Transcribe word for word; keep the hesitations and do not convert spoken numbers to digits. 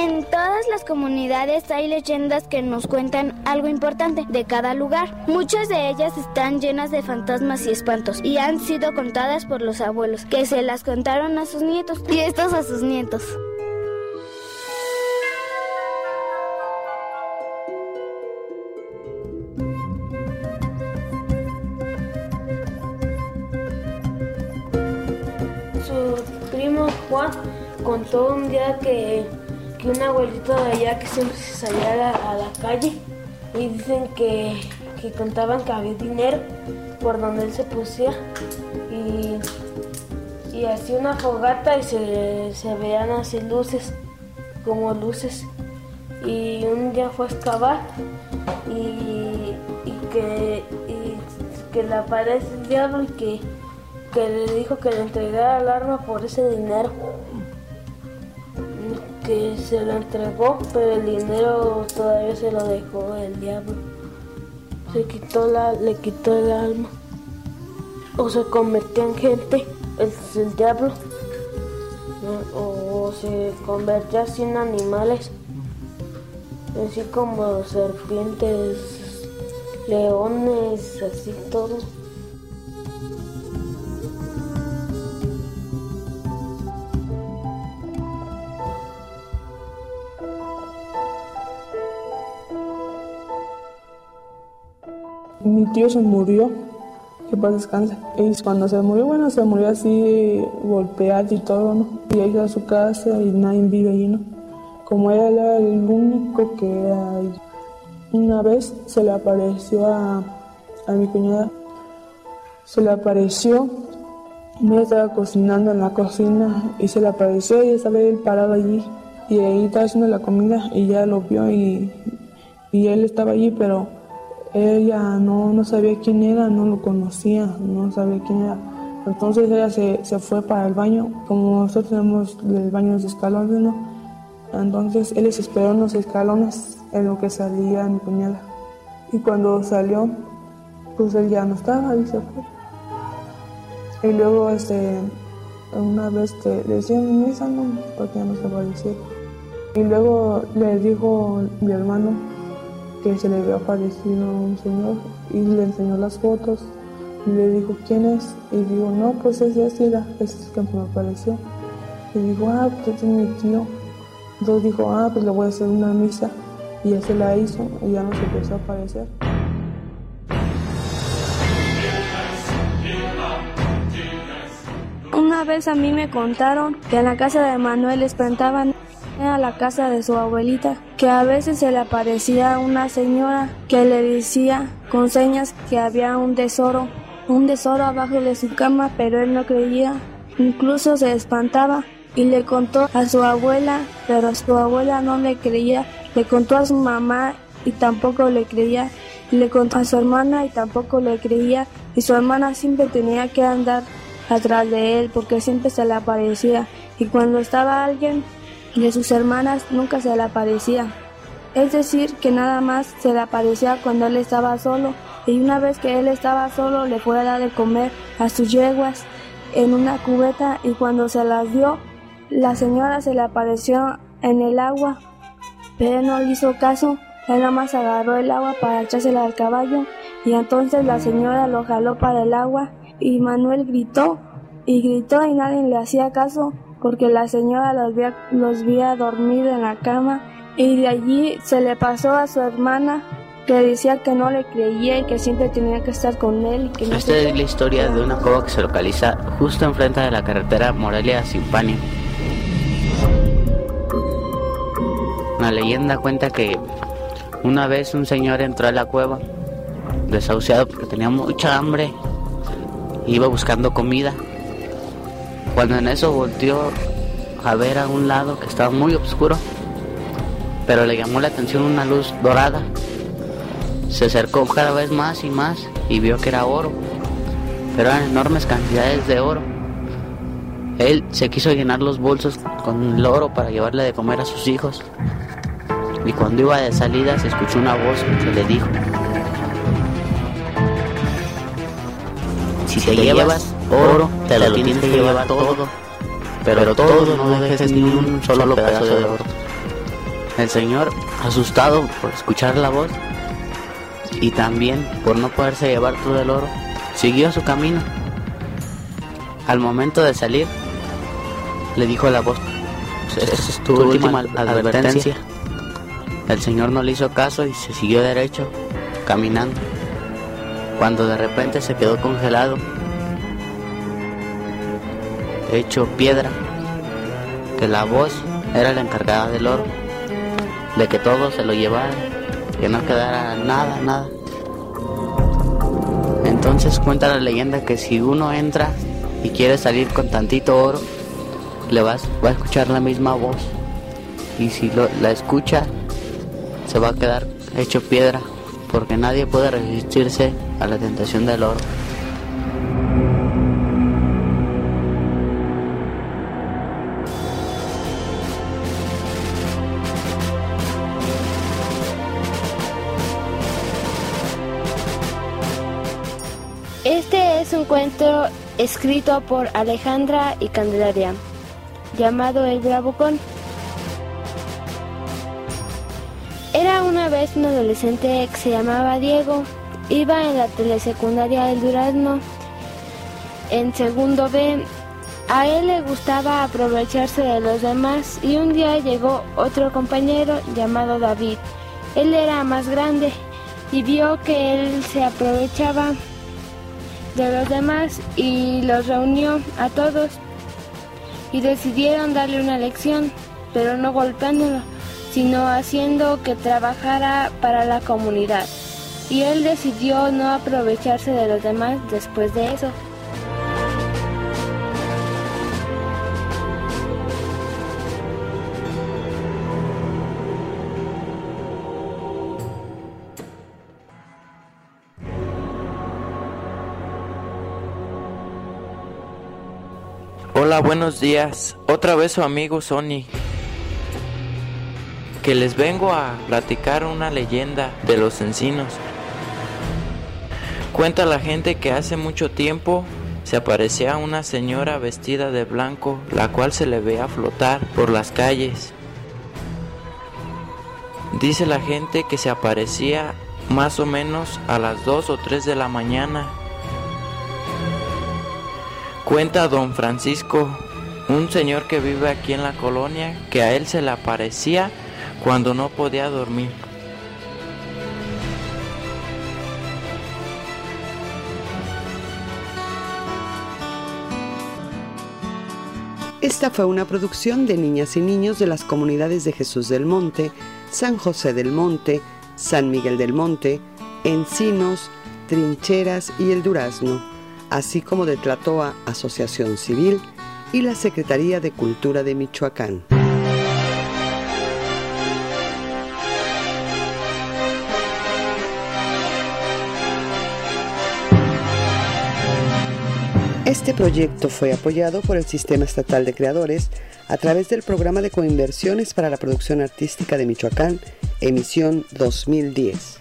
En todas las comunidades hay leyendas que nos cuentan algo importante de cada lugar. Muchas de ellas están llenas de fantasmas y espantos y han sido contadas por los abuelos, que se las contaron a sus nietos y estos a sus nietos. Su primo Juan contó un día que, que un abuelito de allá que siempre se salía a la, a la calle, y dicen que, que contaban que había dinero por donde él se pusía, y, y hacía una fogata y se, se veían así luces, como luces, y un día fue a excavar y, y, que, y que le aparece el diablo y que que le dijo que le entregara el arma por ese dinero, que se lo entregó, pero el dinero todavía se lo dejó el diablo. Se quitó la, le quitó el alma, o se convirtió en gente, el, el diablo, o, o se convertía así en animales, así como serpientes, leones, así todo. Mi tío se murió, que paz descanse. Y cuando se murió, bueno, se murió así golpeado y todo, ¿no? Y ahí a su casa y nadie vive ahí, ¿no? Como él era el único que era ahí. Una vez se le apareció a, a mi cuñada, se le apareció, ella estaba cocinando en la cocina y se le apareció y estaba él parado allí. Y ahí estaba haciendo la comida y ya lo vio y, y él estaba allí, pero ella no, no sabía quién era, no lo conocía, no sabía quién era. Entonces ella se, se fue para el baño, como nosotros tenemos el baño de escalones, ¿no? Entonces él les esperó en los escalones en lo que salía mi cuñada. Y cuando salió, pues él ya no estaba y se fue. Y luego este, una vez que le decían misa, no, porque ya no se apareció. Y luego le dijo mi hermano que se le había aparecido un señor y le enseñó las fotos y le dijo quién es, y digo no, pues ese es era, ese es el que me apareció. Y dijo, ah, pues este es mi tío. Entonces dijo, ah, pues le voy a hacer una misa, y ya se la hizo y ya nos empezó a aparecer. Una vez a mí me contaron que en la casa de Manuel espantaban a la casa de su abuelita, que a veces se le aparecía una señora que le decía con señas que había un tesoro, un tesoro abajo de su cama, pero él no creía, incluso se espantaba y le contó a su abuela, pero su abuela no le creía, le contó a su mamá y tampoco le creía, y le contó a su hermana y tampoco le creía, y su hermana siempre tenía que andar atrás de él porque siempre se le aparecía, y cuando estaba alguien de sus hermanas nunca se le aparecía. Es decir, que nada más se le aparecía cuando él estaba solo, y una vez que él estaba solo le fue a dar de comer a sus yeguas en una cubeta, y cuando se las dio, la señora se le apareció en el agua, pero él no le hizo caso. Él nada más agarró el agua para echársela al caballo, y entonces la señora lo jaló para el agua, y Manuel gritó y gritó y nadie le hacía caso, porque la señora los había, los había dormido en la cama, y de allí se le pasó a su hermana, que decía que no le creía y que siempre tenía que estar con él. Y que no Esta es la historia de una cueva que se localiza justo enfrente de la carretera Morelia-Zimpani. La leyenda cuenta que una vez un señor entró a la cueva desahuciado porque tenía mucha hambre, iba buscando comida. Cuando en eso volteó a ver a un lado que estaba muy oscuro, pero le llamó la atención una luz dorada. Se acercó cada vez más y más y vio que era oro, pero eran enormes cantidades de oro. Él se quiso llenar los bolsos con el oro para llevarle de comer a sus hijos, y cuando iba de salida se escuchó una voz que le dijo: si te llevas oro, te lo tienes que llevar todo, pero todo no dejes ni un solo pedazo de oro. El señor, asustado por escuchar la voz y también por no poderse llevar todo el oro, siguió su camino. Al momento de salir, le dijo a la voz: "Esa es tu, tu última advertencia". El señor no le hizo caso y se siguió derecho, caminando, cuando de repente se quedó congelado, hecho piedra, que la voz era la encargada del oro, de que todo se lo llevara, que no quedara nada, nada. Entonces cuenta la leyenda que si uno entra y quiere salir con tantito oro, le va, va a escuchar la misma voz, y si lo, la escucha, se va a quedar hecho piedra, porque nadie puede resistirse a la tentación del oro. Este es un cuento escrito por Alejandra y Candelaria, llamado El Bravucón. Era una vez un adolescente que se llamaba Diego. Iba en la telesecundaria del Durazno, en segundo B. A él le gustaba aprovecharse de los demás y un día llegó otro compañero llamado David. Él era más grande y vio que él se aprovechaba de los demás y los reunió a todos y decidieron darle una lección, pero no golpeándolo, sino haciendo que trabajara para la comunidad. Y él decidió no aprovecharse de los demás después de eso. Hola, buenos días. Otra vez su amigo Sony, que les vengo a platicar una leyenda de los encinos. Cuenta la gente que hace mucho tiempo se aparecía una señora vestida de blanco, la cual se le veía flotar por las calles. Dice la gente que se aparecía más o menos a las dos o tres de la mañana. Cuenta don Francisco, un señor que vive aquí en la colonia, que a él se le aparecía cuando no podía dormir. Esta fue una producción de niñas y niños de las comunidades de Jesús del Monte, San José del Monte, San Miguel del Monte, Encinos, Trincheras y El Durazno, así como de Tlatoa Asociación Civil y la Secretaría de Cultura de Michoacán. Este proyecto fue apoyado por el Sistema Estatal de Creadores a través del Programa de Coinversiones para la Producción Artística de Michoacán, emisión dos mil diez.